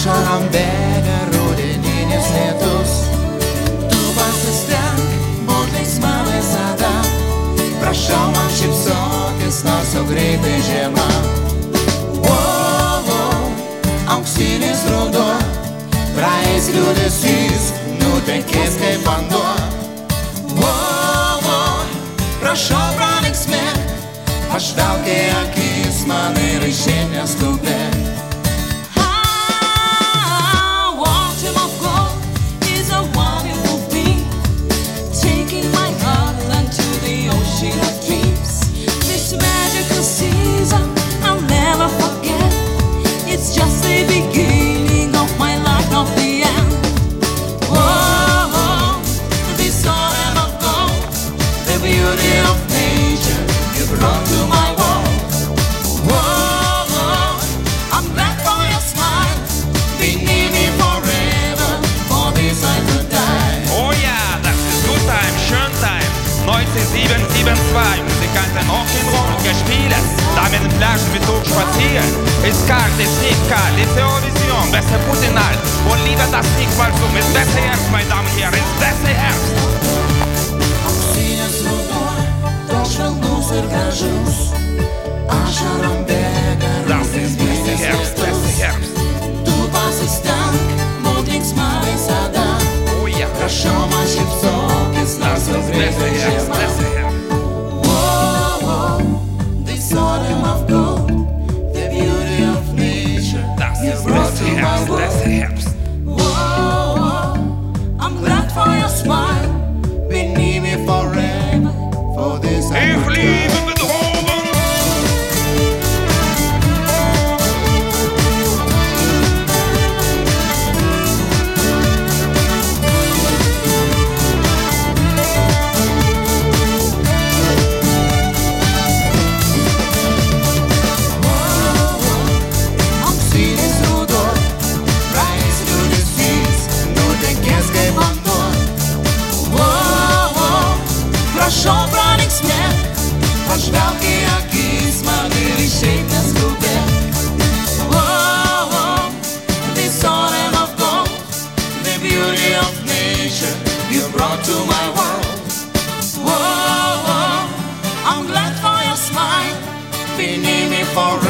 ašarom bėga rudeninis lietus. Tu pasistenk, būt linksma visada, prašau man šypsotis, nors jau greitai žiema. Auksinis ruduo, praeis liūdesys, nutekės kaip vanduo. Prašau pralinksmėk, pažvelk į akis man ir išeik neskubėk. It's just the beginning of my life, not the end. Whoa, this autumn of gold, the beauty of nature you brought to my world. Whoa, I'm glad for your smile, we need me forever, for this I could die. Oh ja, das ist Good Time, schön Time. 1972, Musikanten Rock'n'Roll gespielt, da mit den Flaschen mit hoch spazieren. Ist kalt, ist nicht kalt, ist Eurovision, beste Putinal. Und lieber das nicht mal so, ist besser Herbst, meine Damen und Herren, ist besser Herbst. Auksinis ruduo, toks švelnus ir gražus, ašarom bėga rudeninis lietus. Tu pasistenk, būt linksma visada, prašau man šypsokis, nors jau greitai žiema. This autumn of gold, the beauty of nature you brought to my world. Whoa, I'm glad for your smile, we need me forever, for this I could die. Prašau pralinksmėk, pažvelk į akis man ir išeik neskubėk. This autumn of gold, the beauty of nature you brought to my world. I'm glad for your smile, we need me forever.